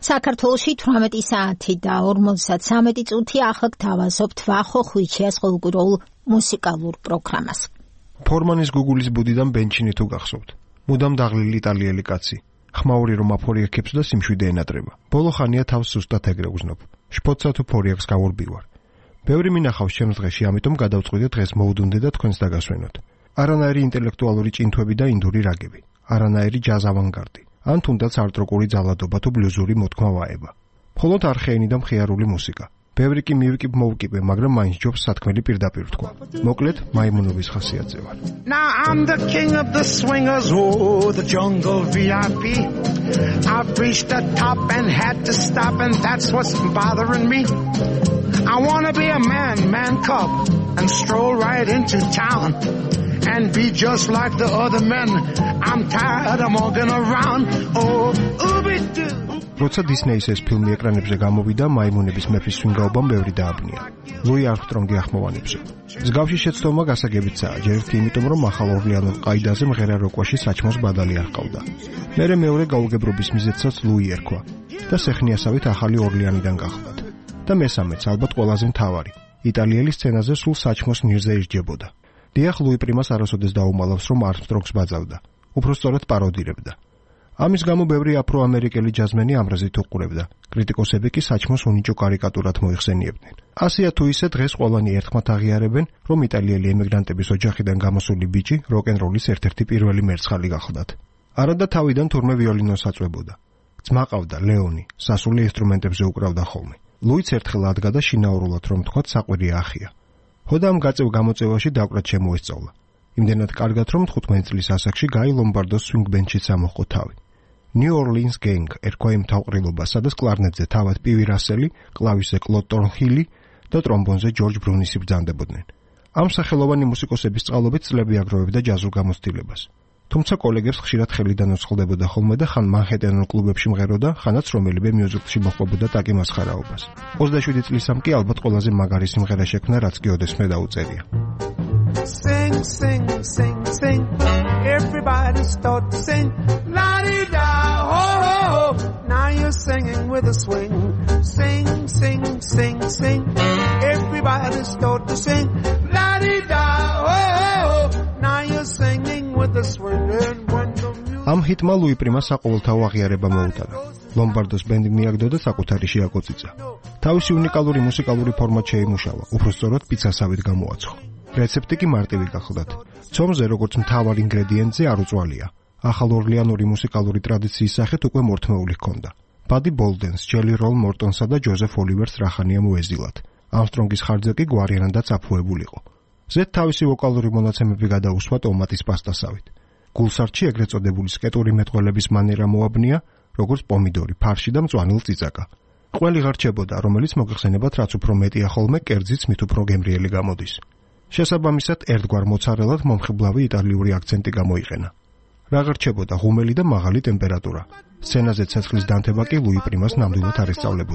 საქართველოში 18 საათი და 53 წუთი ახლა გთავაზობთ ვახო ხვიჩიას ყოველკვირეულ მუსიკალურ პროგრამას. ფორმანის გუგულის ბუდიდან ბენჩინი თუ გახსოვთ. მუდამ დაღლილი იტალიელი კაცი. ხმაური რომ აფორიაქებს და სიმშვიდე ენატრება. ბოლო ხანია თავს სუსტად ეგრე უზნობ. შფოთსა თუ ფორიაქს გავურბივარ. ბევრი მინახავს ჩემს დღეში, ამიტომ გადავწყვიტე დღეს მოუდუნდე და თქვენს დაგასვენოთ. არანაირი ინტელექტუალური ჭინთვები და ინდური რაგები. არანაირი ჯაზ ავანგარდი. ან თუნდაც არტ-როკული ძალადობა თუ ბლუზური მოთქმა ვაება. მხოლოდ არხეენი და მხიარული მუსიკა. ბევრი კი მოვკიპე, მაგრამ მაინც ჯობს სათქმელი პირდაპირ თქვა. მოკლედ, მაიმუნობის ხასიათზე ვარ. Now I'm the king of the swingers, oh, the jungle VIP. I've reached the top and had to stop, and that's what's bothering me. I wanna be a man cub, and stroll right into town. And be just like the other men. I'm tired of walking around. Oh, ooby-doo. როცა დისნეის ეს ფილმი ეკრანებზე გამოვიდა, მაიმუნების მეფის სვინგაობამ ბევრი დააბნია. ლუი არმსტრონგი ახმოვანებსო. მსგავსი შეცდომა გასაგებიცაა, ჯერ ერთი იმიტომ, რომ ახალ ორლეანურ ყაიდაზე მღერა როკვაში საჩმოს ბადალი არ ჰყავდა. მერე მეორე გაუგებრობის მიზეზსაც ლუი ერქვა და სეხნიასავით ახალი ორლეანიდან გახლდათ. და მესამეც, ალბათ ყველაზე მთავარი, იტალიელი სცენაზე სულ საჩმოს ნირზე ისჯებოდა. დიახ, ლუი პრიმას არასოდეს დაუმალავს, რომ არმსტრონგს ბაძავდა. უფრო სწორად პაროდირებდა. ამის გამო ბევრი აფრო-ამერიკელი ჯაზმენი ამრაზით უყურებდა. კრიტიკოსები კი საჩმოს უნიჭო კარიკატურად მოიხსენიებდნენ. ასია თუ ისე დღეს ყველანი ერთხმად აღიარებენ, რომ იტალიელი ემიგრანტების ოჯახიდან გამოსული ბიჭი როკ-ენ-როლის ერთ-ერთი პირველი მერცხალი გახლდათ. არადა თავიდან თურმე ვიოლინოს აწვებოდა. ძმა ყავდა ლეონი, სასულე ინსტრუმენტებზე უკრავდა ხოლმე. ლუიც ერთხელ ადგა და შინაურულად რომ თქვათ საყვირია ახია. ხოდა ამ გაწევ-გამოწევაში დაკვრად შემოესწავლა. იმდენად კარგად რომ 15 წლის ასაკში გაი ლომბარდოს სვინგ ბენდშიც ამოჰყო თავი. New Orleans Gang ერქვა იმ თავყრილობა, სადაც კლარნეტზე თავად პივი რასელი, კლავიშზე კლოდ ტორნჰილი და ტრომბონზე ჯორჯ ბრუნისი ბრძანდებოდნენ. ამ სახელოვანი მუსიკოსების წყალობით წლები აგროვებდა ჯაზურ გამოცდილებას. თუმცა კოლეგებს ხშირად ხელიდან უცხლდებოდა ხოლმე და ხან მანჰეტენურ კლუბებში მღეროდა, ხანაც რომელიმე მიუზიკლში მოხვდებოდა ტაკი მასხარაობას. 27 წლისამ კი ალბათ ყველაზე მაგარი სიმღერა შექმნა, რაც კი ოდესმე დაუწერია. Sing, sing, sing, sing. Everybody start to sing. La-di-da, ho, ho, ho. Now you're singing with a swing. Sing, sing, sing, sing. Everybody start to sing. La-di-da, ho, ho, ho. Now you're singing with a swing. And when the music... ამ ჰიტმა ლუი პრიმას საყოველთაო აღიარება მოუტანა. ლომბარდოს ბენდი მიაგდო და საკუთარი შეაკოწიცა. თავისი უნიკალური მუსიკალური ფორმატ შეიმუშავა, უფრო სწორად პიცასავით გამოაცხო. რეცეპტი კი მარტივი გახლდათ. ცომზე როგორც მთავარ ინგრედიენტზე არ უწვალია. ახალ ორლეანური მუსიკალური ტრადიციის სახით უკვე მორთმეული ჰქონდა. ბადი ბოლდენს, ჯელი როლ მორტონსა და ჯოზეფ ოლივერს რახანია მოეზილათ. ამსტრონგის ხარჯზე კი გვარიანად და წაფუებულიყო. ზედ თავისი ვოკალური მონაცემები გადაუსვა ტომატის პასტასავით. გულსარჩი ეგრეთ წოდებული სკეტური მეტყველების მანერა მოაბნია, როგორც პომიდორი, ფარში და მწვანილ წიწაკა. ყველი ღარჩებოდა, რომელიც მოგეხსენებათ, რაც უფრო მეტია ხოლმე, კერძიც მით უფრო გემრიელი გამოდის. შესაბამისად, ერთგვარ მოცარელად მომხიბლავი იტალიური აქცენტი გამოიყენა. რა ღარჩებოდა ღუმელი და მაღალი ტემპერატურა. სცენაზე ცეცხლის დანთება კი ლუი პრიმას ნამდვილად არ ესწავლებოდა.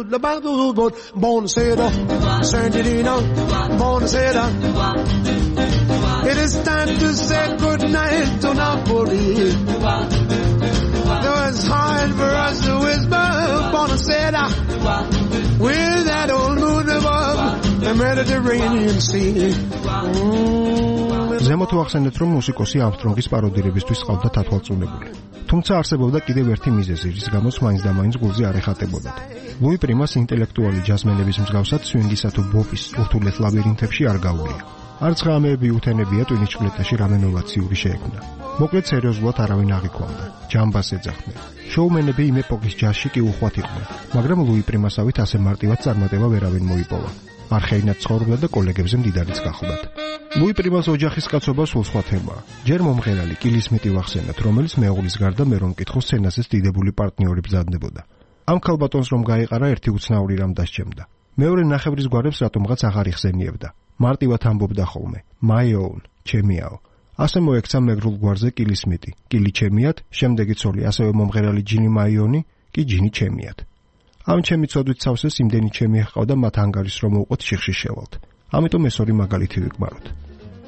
It is time to say good night to Napoli. Though it's hard for us to whisper Buonasera with that old moon above the Mediterranean Sea. ზემოთ ვახსენეთ, რომ მუსიკოსი ამსტრონგის პაროდირებისთვის ყავდა თათვალწუნებული. თუმცა არსებობდა კიდევ ერთი მიზეზი, რის გამოც მაინც და მაინც გულზე არ ეხატებოდათ. ლუი პრიმას ინტელექტუალი ჯაზმენების მსგავსად სვინგისა თუ ბოპის ურთულეს ლაბირინთებში არ გაუვლია. არც ღამეები უთენებია ტვინიჩკლეტაში რამე ნოვაციური შეექმნა. მოკლედ სერიოზულად არავინ აღიქვამდა. ჯამბას ეძახდნენ. შოუმენები იმ ეპოქის ჯაზში კი უხვად იყვნენ, მაგრამ ლუი პრიმასავით ასე მარტივად წარმატება ვერავინ მოიპოვა. არხეინად ცხოვრობდა და კოლეგებზე მდიდარიც გახლდათ. ლუი პრიმას ოჯახის კაცობა სულ სხვა თემაა. ჯერ მომღერალი კილი სმიტი ვახსენოთ, რომელიც მეუღლის გარდა მე რომ მკითხო სცენაზეც დიდებული პარტნიორი ბრძანდებოდა. ამ ქალბატონს რომ გაიყარა ერთი უცნაური რამ დასჭემდა. მეორე ნახევრის გვარებს რატომღაც აღარ იხსენიებდა. მარტივად ამბობდა ხოლმე my own, ჩემიაო. ასე მოექცა მეგრულ გვარზე კილი სმიტი, კილი ჩემიათ, შემდეგი ცოლი, ასევე მომღერალი ჯინი მაიონი, კი ჯინი ჩემიათ. ამ ჩემი ცოდვით სავსეს იმდენი ჩემი ჰყავდა მათ ანგარის რომ უყოთ შიხში შევალთ. ამიტომ ეს ორი მაგალითი ვიკმაროთ.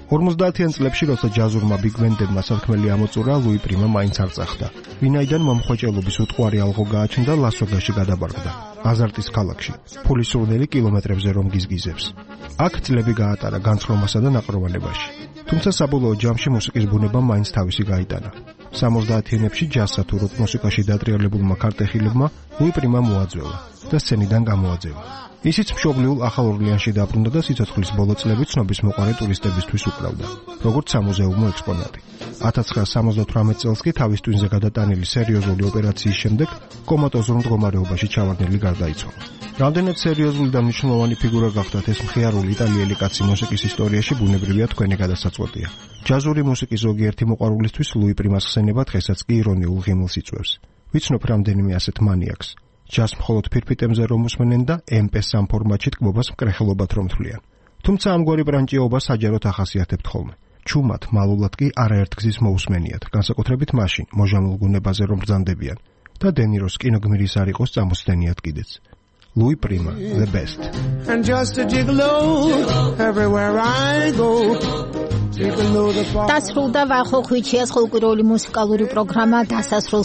50-იან წლებში, როცა ჯაზურმა ბიგბენდებმა სათქმელი ამოწურა, ლუი პრიმა მაინც არ წახდა. ვინაიდან მომხვეჭელობის უტყვარი ალღო გააჩნდა ლას-ვეგასში გადაბარგდა, აზარტის ქალაქში, ფულის სურნელი კილომეტრებზე რომ გიზგიზებს. აქ წლები გაატარა განცხრომასა და ნაყროვანებაში. თუმცა საბოლოო ჯამში მუსიკის ბუნებამ მაინც თავისი გაიტანა. 70-იანებში ჯაზსა თუ როკ მუსიკაში დატრიალებულმა ქარტეხილებმა ლუი პრიმა მოაძველა და სცენიდან გამოაძევა. ისიც მშობლიურ ახალ ორლეანში დაბრუნდა და სიცოცხლის ბოლო წლები ცნობის მოყარე ტურისტებისთვის უკრავდა, როგორც სამუზეუმო ექსპონატი. 1978 წელს კი თავის ტვინზე გადატანილი სერიოზული ოპერაციის შემდეგ კომატოზურ მდგომარეობაში ჩავარდნილი გარდაიცვალა. რამდენად სერიოზული და მნიშვნელოვანი ფიგურა გახდათ ეს მხიარული იტალიელი კაცი მუსიკის ისტორიაში, ბუნებრივია თქვენი გადასაწყვეტია. ჯაზური მუსიკის ზოგიერთი მოყვარულისთვის ლუი პრიმას ხსენება დღესაც კი ირონიულ ღიმილს იწვევს. ვიცნობ რამდენიმე ასეთ მანიაკს. ჯაზს მხოლოდ ფირფიტემზე რომ უსმენენ და MP3 ფორმატში ტკბობას მკრეხელობად რომ თვლიან. თუმცა ამგვარი ბრანჭეობა საჯაროდ ახასიათებთ ხოლმე. ჩუმად მალულად კი არაერთ გზის მოусმენიათ, განსაკუთრებით მაშინ, მოჟამულ გუნებაზე რომ ბრძანდებიან და დენიროს კინოგმირის არ იყოს წამოსდენიათ კიდეც. Louis Prima, the best. And just a gigolo everywhere I go. დასრულდა ვახო ხვიჩიას ხალხური მუსიკალური პროგრამა დასასრულს